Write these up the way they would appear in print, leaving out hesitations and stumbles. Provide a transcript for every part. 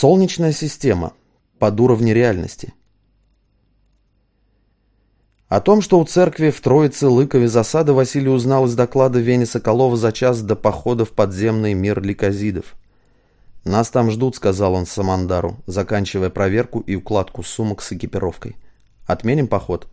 Солнечная система. Под уровень реальности. О том, что у церкви в Троице-Лыкове засада, Василий узнал из доклада Вени Соколова за час до похода в подземный мир ликозидов. «Нас там ждут», — сказал он Самандару, заканчивая проверку и укладку сумок с экипировкой. «Отменим поход».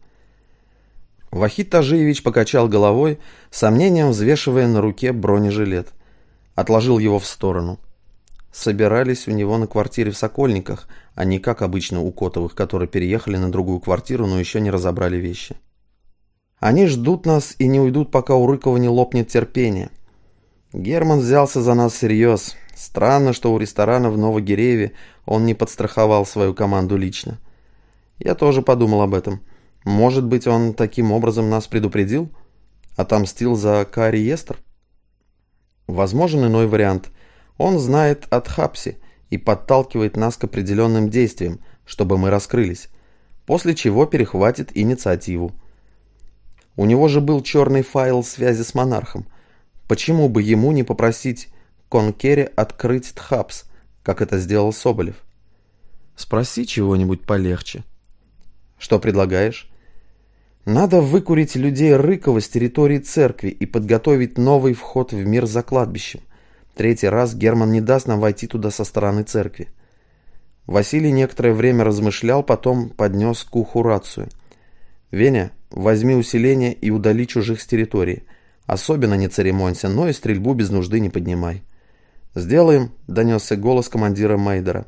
Вахид Тажиевич покачал головой, сомнением взвешивая на руке бронежилет. Отложил его в сторону. Собирались у него на квартире в Сокольниках, а не как обычно у Котовых, которые переехали на другую квартиру, но еще не разобрали вещи. Они ждут нас и не уйдут, пока у Рыкова не лопнет терпение. Герман взялся за нас всерьез. Странно, что у ресторана в Новогирееве он не подстраховал свою команду лично. Я тоже подумал об этом. Может быть, он таким образом нас предупредил? Отомстил за Каари Естер? Возможен иной вариант. Он знает о Тхапсе и подталкивает нас к определенным действиям, чтобы мы раскрылись, после чего перехватит инициативу. У него же был черный файл связи с монархом. Почему бы ему не попросить Конкере открыть Тхапс, как это сделал Соболев? Спроси чего-нибудь полегче. Что предлагаешь? Надо выкурить людей Рыкова с территории церкви и подготовить новый вход в мир за кладбищем. Третий раз Герман не даст нам войти туда со стороны церкви. Василий некоторое время размышлял, потом поднес к уху рацию. «Веня, возьми усиление и удали чужих с территории. Особенно не церемонься, но и стрельбу без нужды не поднимай». «Сделаем», — донесся голос командира Мейдера.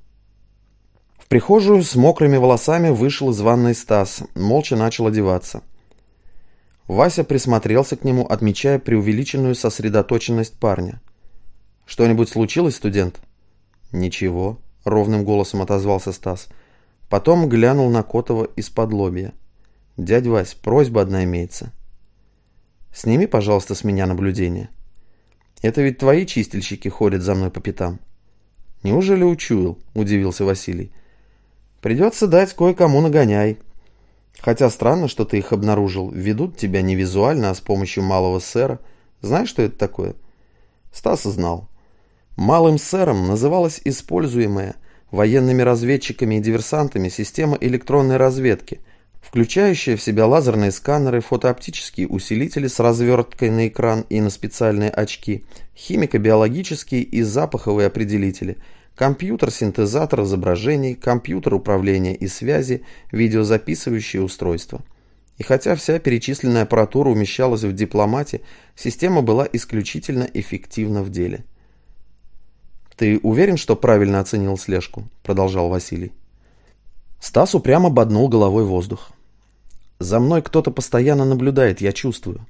В прихожую с мокрыми волосами вышел из ванной Стас, молча начал одеваться. Вася присмотрелся к нему, отмечая преувеличенную сосредоточенность парня. «Что-нибудь случилось, студент?» «Ничего», — ровным голосом отозвался Стас. Потом глянул на Котова из-под лобья. «Дядь Вась, просьба одна имеется. Сними, пожалуйста, с меня наблюдение. Это ведь твои чистильщики ходят за мной по пятам». «Неужели учуял?» — удивился Василий. «Придется дать кое-кому нагоняй. Хотя странно, что ты их обнаружил. Ведут тебя не визуально, а с помощью малого сэра. Знаешь, что это такое?» Стас знал. Малым сэром называлась используемая военными разведчиками и диверсантами система электронной разведки, включающая в себя лазерные сканеры, фотооптические усилители с разверткой на экран и на специальные очки, химико-биологические и запаховые определители, компьютер-синтезатор изображений, компьютер управления и связи, видеозаписывающие устройства. И хотя вся перечисленная аппаратура умещалась в дипломате, система была исключительно эффективна в деле. «Ты уверен, что правильно оценил слежку?» — продолжал Василий. Стас упрямо боднул головой воздух. «За мной кто-то постоянно наблюдает, я чувствую».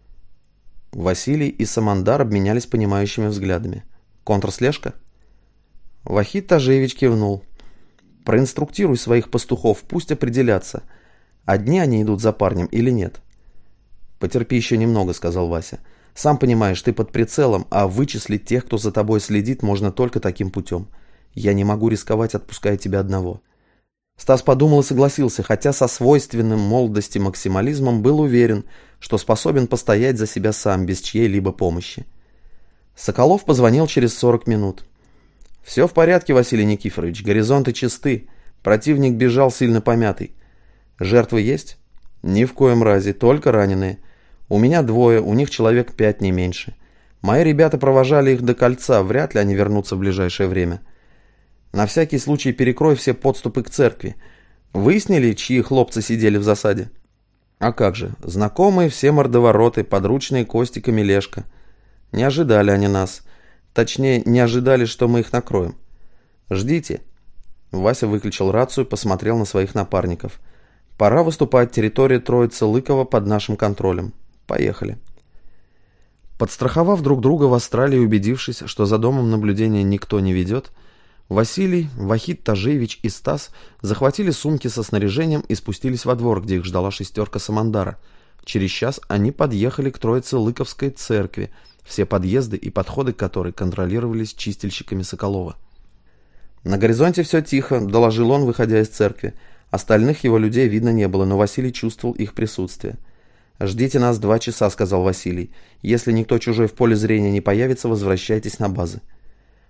Василий и Самандар обменялись понимающими взглядами. «Контрслежка?» Вахид Тажиевич кивнул. «Проинструктируй своих пастухов, пусть определятся, одни они идут за парнем или нет». «Потерпи еще немного», — сказал Вася. «Сам понимаешь, ты под прицелом, а вычислить тех, кто за тобой следит, можно только таким путем. Я не могу рисковать, отпуская тебя одного». Стас подумал и согласился, хотя со свойственным молодости максимализмом был уверен, что способен постоять за себя сам, без чьей-либо помощи. Соколов позвонил через 40 минут. «Все в порядке, Василий Никифорович, горизонты чисты. Противник бежал сильно помятый. Жертвы есть?» «Ни в коем разе, только раненые. У меня 2, у них человек 5, не меньше. Мои ребята провожали их до кольца, вряд ли они вернутся в ближайшее время. На всякий случай перекрой все подступы к церкви. Выяснили, чьи хлопцы сидели в засаде?» «А как же, знакомые все мордовороты, подручные Костика Мелешка. Не ожидали они нас. Точнее, не ожидали, что мы их накроем. Ждите». Вася выключил рацию, посмотрел на своих напарников. «Пора выступать, территория Троицы-Лыкова под нашим контролем. Поехали». Подстраховав друг друга в Австралии и убедившись, что за домом наблюдения никто не ведет, Василий, Вахид Тажиевич и Стас захватили сумки со снаряжением и спустились во двор, где их ждала 6 Самандара. Через час они подъехали к Троице-Лыковской церкви, все подъезды и подходы к которой контролировались чистильщиками Соколова. «На горизонте все тихо», — доложил он, выходя из церкви. Остальных его людей видно не было, но Василий чувствовал их присутствие. «Ждите нас 2 часа», — сказал Василий. «Если никто чужой в поле зрения не появится, возвращайтесь на базы».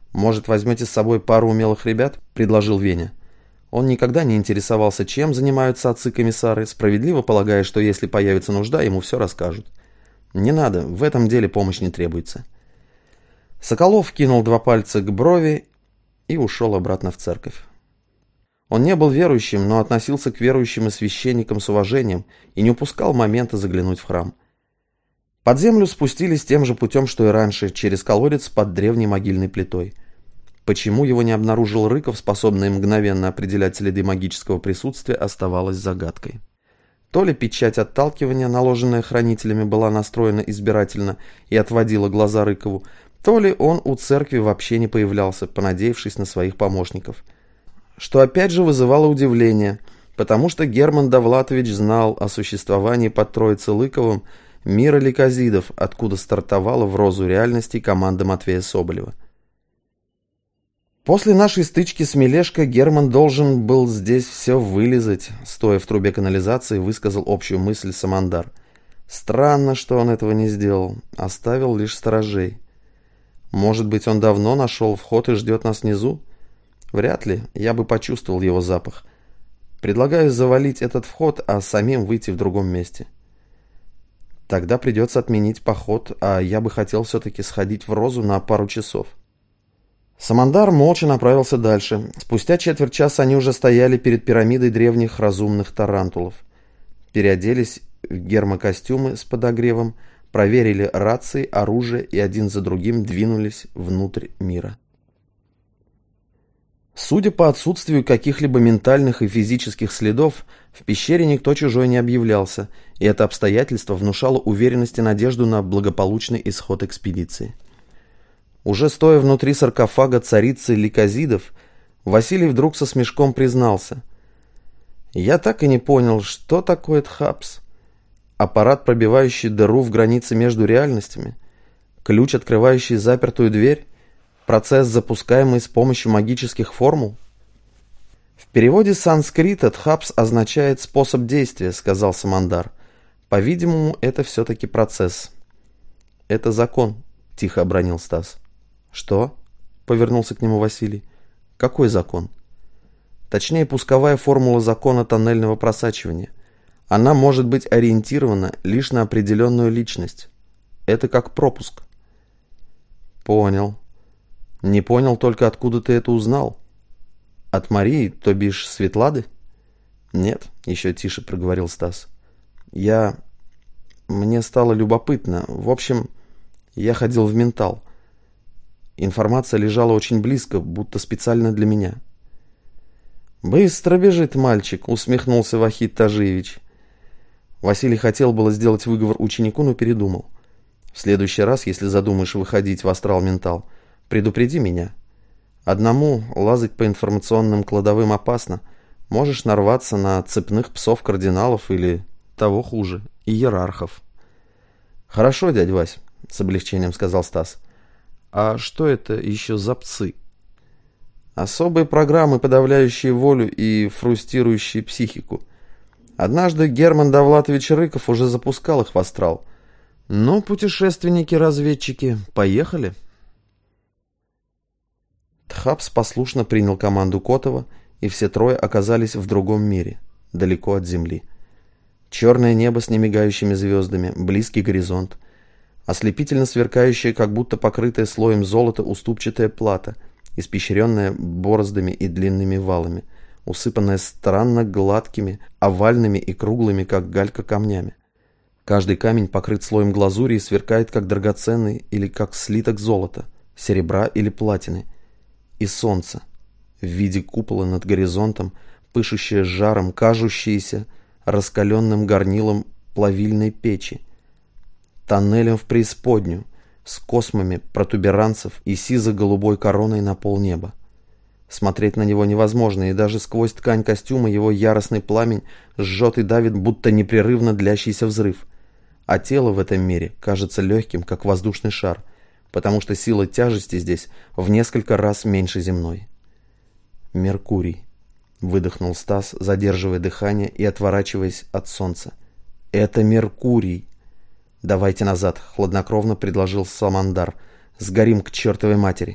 «Может, возьмете с собой пару умелых ребят?» – предложил Веня. Он никогда не интересовался, чем занимаются отцы-комиссары, справедливо полагая, что если появится нужда, ему все расскажут. «Не надо, в этом деле помощь не требуется». Соколов кинул 2 пальца к брови и ушел обратно в церковь. Он не был верующим, но относился к верующим и священникам с уважением и не упускал момента заглянуть в храм. Под землю спустились тем же путем, что и раньше, через колодец под древней могильной плитой. Почему его не обнаружил Рыков, способный мгновенно определять следы магического присутствия, оставалось загадкой. То ли печать отталкивания, наложенная хранителями, была настроена избирательно и отводила глаза Рыкову, то ли он у церкви вообще не появлялся, понадеявшись на своих помощников. Что опять же вызывало удивление, потому что Герман Довлатович знал о существовании под Троицей Лыковым мира лейкозидов, откуда стартовала в розу реальностей команда Матвея Соболева. После нашей стычки с Мелешко Герман должен был здесь все вылизать, стоя в трубе канализации, высказал общую мысль Самандар. Странно, что он этого не сделал, оставил лишь сторожей. Может быть, он давно нашел вход и ждет нас внизу? Вряд ли, я бы почувствовал его запах. Предлагаю завалить этот вход, а самим выйти в другом месте. Тогда придется отменить поход, а я бы хотел все-таки сходить в розу на пару часов. Самандар молча направился дальше. Спустя четверть часа они уже стояли перед пирамидой древних разумных тарантулов. Переоделись в гермокостюмы с подогревом, проверили рации, оружие и один за другим двинулись внутрь мира. Судя по отсутствию каких-либо ментальных и физических следов, в пещере никто чужой не объявлялся, и это обстоятельство внушало уверенность и надежду на благополучный исход экспедиции. Уже стоя внутри саркофага царицы лейкозидов, Василий вдруг со смешком признался: «Я так и не понял, что такое Тхапс? Аппарат, пробивающий дыру в границе между реальностями? Ключ, открывающий запертую дверь? Процесс, запускаемый с помощью магических формул?» «В переводе с санскрита Тхапс означает «способ действия», — сказал Самандар. «По-видимому, это все-таки процесс». «Это закон», — тихо обронил Стас. «Что?» — повернулся к нему Василий. «Какой закон?» «Точнее, пусковая формула закона тоннельного просачивания. Она может быть ориентирована лишь на определенную личность. Это как пропуск». «Понял. Не понял только, откуда ты это узнал. От Марии, то бишь Светлады?» «Нет», — еще тише проговорил Стас. Мне стало любопытно. В общем, я ходил в ментал. Информация лежала очень близко, будто специально для меня». «Быстро бежит мальчик», — усмехнулся Вахид Тажиевич. Василий хотел было сделать выговор ученику, но передумал. «В следующий раз, если задумаешь выходить в астрал-ментал, предупреди меня. Одному лазать по информационным кладовым опасно. Можешь нарваться на цепных псов кардиналов или, того хуже, иерархов». «Хорошо, дядь Вась», — с облегчением сказал Стас. «А что это еще за псы?» «Особые программы, подавляющие волю и фрустирующие психику. Однажды Герман Довлатович Рыков уже запускал их в астрал. Ну, путешественники-разведчики, поехали». Тхапс послушно принял команду Котова, и все трое оказались в другом мире, далеко от Земли. Черное небо с немигающими звездами, близкий горизонт, ослепительно сверкающая, как будто покрытая слоем золота уступчатая плата, испещренная бороздами и длинными валами, усыпанная странно гладкими, овальными и круглыми, как галька, камнями. Каждый камень покрыт слоем глазури и сверкает, как драгоценный или как слиток золота, серебра или платины. И солнце в виде купола над горизонтом, пышущее жаром, кажущееся раскаленным горнилом плавильной печи, тоннелем в преисподнюю, с космами протуберанцев и сизо-голубой короной на полнеба. Смотреть на него невозможно, и даже сквозь ткань костюма его яростный пламень жжет и давит, будто непрерывно длящийся взрыв. А тело в этом мире кажется легким, как воздушный шар, потому что сила тяжести здесь в несколько раз меньше земной. «Меркурий», — выдохнул Стас, задерживая дыхание и отворачиваясь от солнца. «Это Меркурий!» «Давайте назад», — хладнокровно предложил Самандар. «Сгорим к чертовой матери.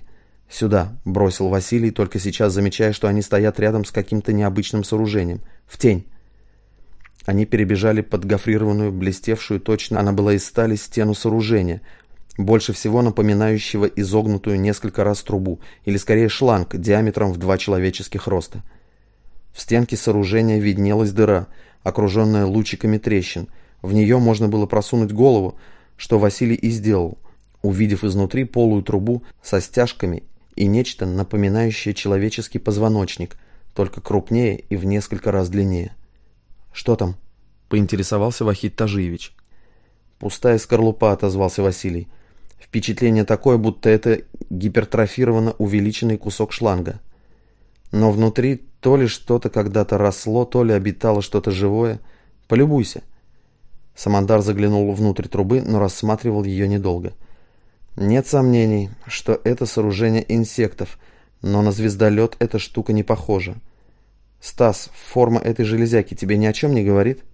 «Сюда», — бросил Василий, только сейчас замечая, что они стоят рядом с каким-то необычным сооружением. «В тень». Они перебежали под гофрированную, блестевшую точно, она была из стали, стену сооружения, больше всего напоминающего изогнутую несколько раз трубу, или скорее шланг диаметром в 2 человеческих роста. В стенке сооружения виднелась дыра, окруженная лучиками трещин. В нее можно было просунуть голову, что Василий и сделал, увидев изнутри полую трубу со стяжками и нечто, напоминающее человеческий позвоночник, только крупнее и в несколько раз длиннее. «Что там?» — поинтересовался Вахид Тажиевич. «Пустая скорлупа», — отозвался Василий. «Впечатление такое, будто это гипертрофированно увеличенный кусок шланга. Но внутри то ли что-то когда-то росло, то ли обитало что-то живое. Полюбуйся». Самандар заглянул внутрь трубы, но рассматривал ее недолго. «Нет сомнений, что это сооружение инсектов, но на звездолет эта штука не похожа. Стас, форма этой железяки тебе ни о чем не говорит?»